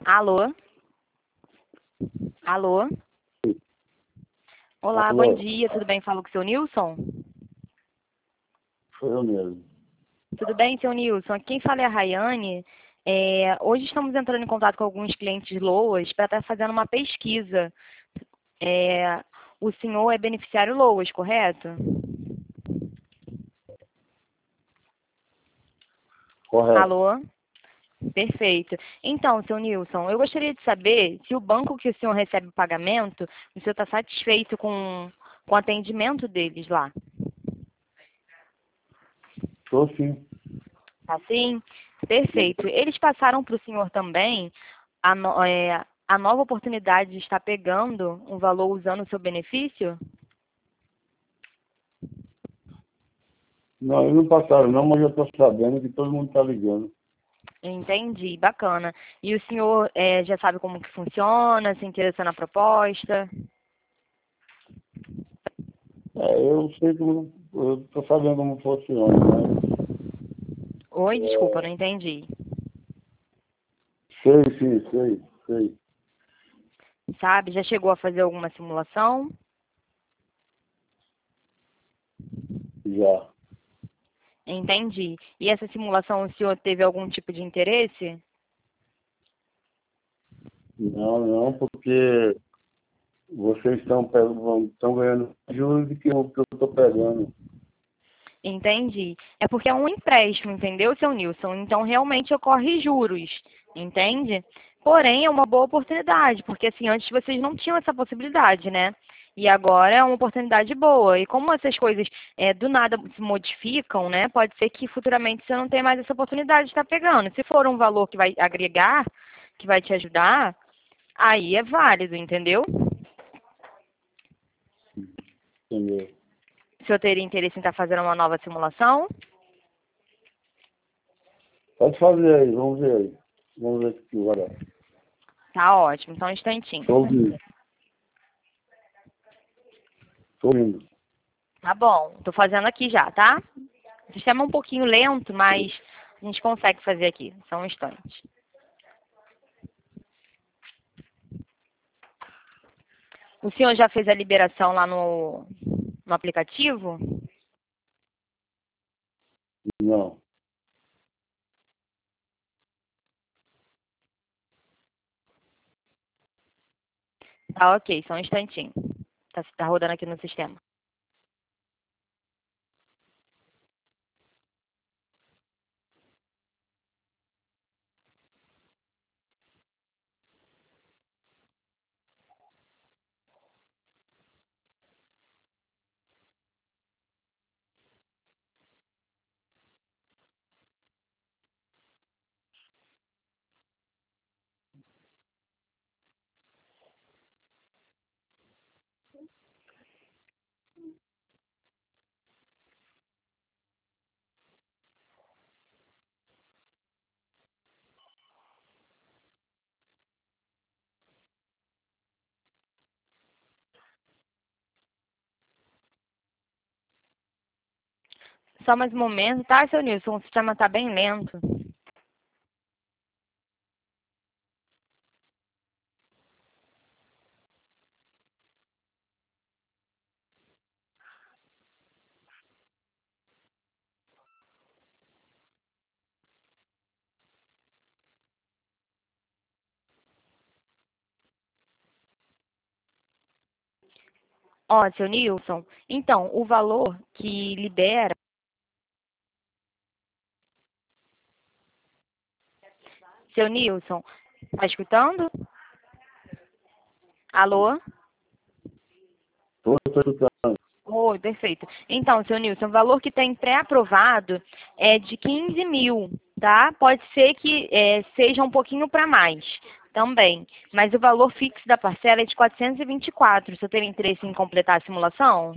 Alô? Alô? Olá, bom Alô, dia, tudo bem? Falo com o seu Nilson? sou eu mesmo. Tudo bem, seu Nilson? Aqui quem fala é a Rayane. Hoje estamos entrando em contato com alguns clientes LOAS para estar fazendo uma pesquisa. O senhor é beneficiário LOAS, correto? Correto. Alô? Perfeito. Então, seu Nilson, eu gostaria de saber se o banco que o senhor recebe o pagamento, o senhor está satisfeito com o atendimento deles lá. Estou sim. Tá sim? Perfeito. Eles passaram para o senhor também a nova oportunidade de estar pegando um valor usando o seu benefício? Não, eles não passaram não, mas eu estou sabendo que todo mundo está ligando. Entendi, bacana. E o senhor já sabe como que funciona, se interessa na proposta? Eu sei como, eu estou sabendo como funciona, mas Oi, desculpa, não entendi. sei, sim, sei. Sabe, já chegou a fazer alguma simulação? Já. Entendi. E essa simulação o senhor teve algum tipo de interesse? Não, porque vocês estão ganhando juros do que o que eu estou pegando. Entendi. É porque é um empréstimo, entendeu, seu Nilson? Então, realmente ocorre juros, entende? Porém, é uma boa oportunidade, porque assim, antes vocês não tinham essa possibilidade, né? E agora é uma oportunidade boa. E como essas coisas do nada se modificam, né? Pode ser que futuramente você não tenha mais essa oportunidade de estar pegando. Se for um valor que vai agregar, que vai te ajudar, aí é válido, entendeu? Entendeu? O senhor teria interesse em estar fazendo uma nova simulação? Pode fazer aí, vamos ver aí. Vamos ver o que vai dar. Tá ótimo, então um instantinho. Estou ouvindo. Estou ouvindo. Tá bom, tô fazendo aqui já, tá? O sistema é um pouquinho lento, mas a gente consegue fazer aqui. Só um instante. O senhor já fez a liberação lá no aplicativo? Não. Tá ok, só um instantinho. Tá rodando aqui no sistema. Só mais um momento, tá, seu Nilson? O sistema tá bem lento. Ó, seu Nilson, então, o valor que libera. Seu Nilson, tá escutando? Alô? Estou escutando. Oi, perfeito. Então, seu Nilson, o valor que tem pré-aprovado é de 15 mil, tá? Pode ser que seja um pouquinho para mais também, mas o valor fixo da parcela é de 424. Você tem interesse em completar a simulação?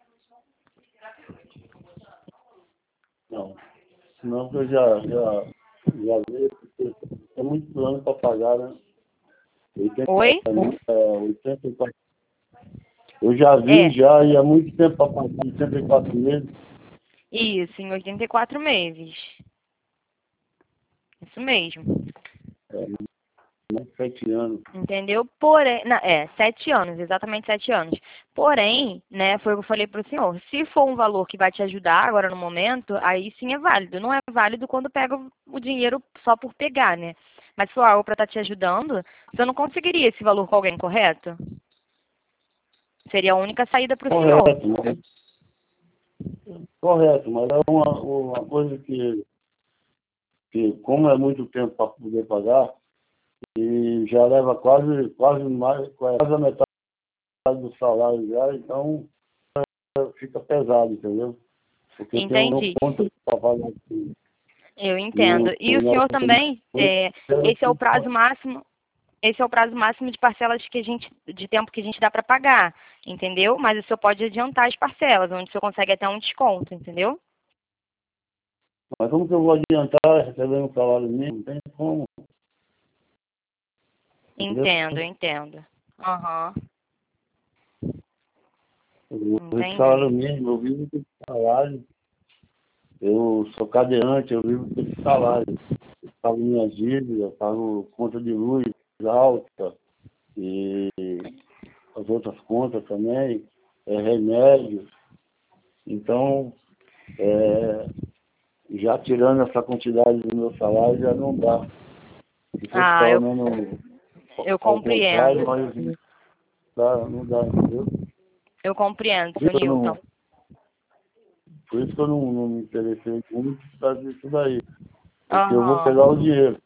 Não. Senão eu já vi, porque é muito plano para pagar, né? 80, Oi? 84. Eu já vi É, já, e há muito tempo para pagar, 84 meses. isso, em 84 meses. Isso mesmo. mais de 7 anos. Entendeu? Porém, 7 anos, exatamente 7 anos. Porém, né, foi o que eu falei para o senhor, se for um valor que vai te ajudar agora no momento, aí sim é válido. Não é válido quando pega o dinheiro só por pegar, né? Mas se for algo para estar te ajudando, você não conseguiria esse valor com alguém, correto? Seria a única saída para o senhor. Correto, mas é uma coisa que, como é muito tempo para poder pagar, e já leva quase a metade do salário já, então fica pesado, entendeu? Porque tem uma Entendi. conta para pagar aqui. Eu entendo. E o senhor também, esse é o prazo máximo. Esse é o prazo máximo de parcelas de tempo que a gente dá para pagar, entendeu? Mas o senhor pode adiantar as parcelas, onde o senhor consegue até um desconto, entendeu? Mas como que eu vou adiantar recebendo um salário mínimo? Não tem como, entendeu? Entendo, entendo. Aham, O salário entendi. mínimo, eu vivo com esse salário. Eu sou cadeirante, eu vivo com esse salário. Eu pago minhas dívidas, pago conta de luz alta e as outras contas também, remédios. Então, já tirando essa quantidade do meu salário, já não dá. Se fosse Ah, pelo menos eu ao compreendo. contrário, mas não dá, entendeu? Eu compreendo, Por seu isso, Newton. por isso que eu não me interessei muito por causa disso daí. Porque eu vou Aham, pegar o dinheiro.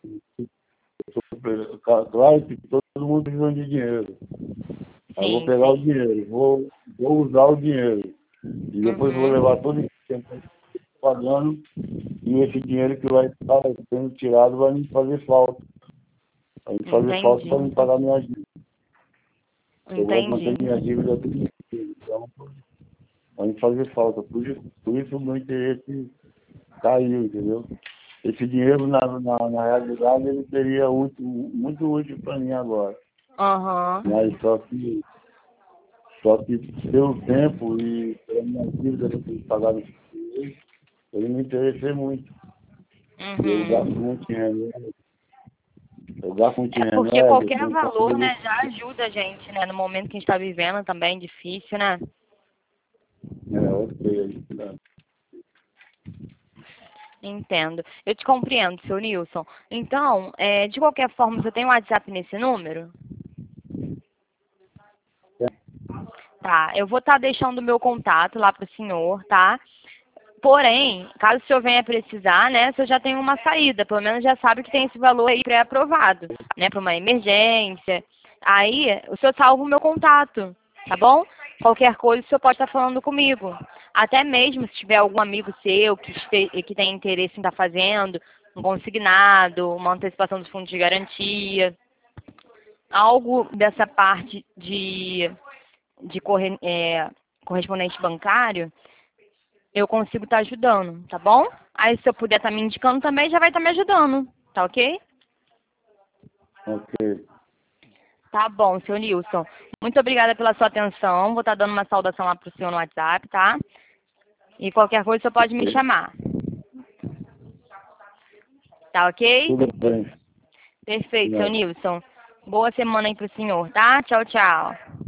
Claro que todo mundo precisa de dinheiro. Aí eu vou sim, pegar o sim. dinheiro, vou usar o dinheiro. E depois vou Uhum, levar todo esse tempo pagando. E esse dinheiro que vai estar sendo tirado vai me fazer falta. Vai me fazer falta para entendi, me pagar minhas dívidas. Eu gosto de manter entendi. minhas dívidas tudo em dia. Então, vai me fazer falta. Por isso o meu interesse caiu, entendeu? Esse dinheiro, na realidade, ele seria muito útil para mim agora. Aham, Mas só que pelo tempo e pela minha dívida que eu tenho que pagar no mês, eu me interessei muito. E eu gasto uhum. muito em remédio. Eu gasto muito em É porque remédio, eu qualquer tenho valor, que né, já ajuda a gente, né, no momento que a gente está vivendo também, difícil, né? ok. Né? Entendo. Eu te compreendo, seu Nilson. Então, de qualquer forma, você tem um WhatsApp nesse número? Tá, eu vou estar deixando o meu contato lá para o senhor, tá? Porém, caso o senhor venha precisar, né, o senhor já tem uma saída, pelo menos já sabe que tem esse valor aí pré-aprovado, né, para uma emergência. Aí, o senhor salva o meu contato, tá bom? Qualquer coisa, o senhor pode estar falando comigo. Até mesmo se tiver algum amigo seu que tem interesse em estar fazendo um consignado, uma antecipação dos fundos de garantia, algo dessa parte de correspondente bancário, eu consigo estar ajudando, tá bom? Aí se eu puder estar me indicando também, já vai estar me ajudando, tá ok? Ok. Tá bom, seu Nilson. Muito obrigada pela sua atenção. Vou estar dando uma saudação lá pro senhor no WhatsApp, tá? E qualquer coisa, você pode me Ok. chamar. Tá ok? Tudo bem. Perfeito, seu Não. Nilson. Boa semana aí pro senhor, tá? Tchau, tchau.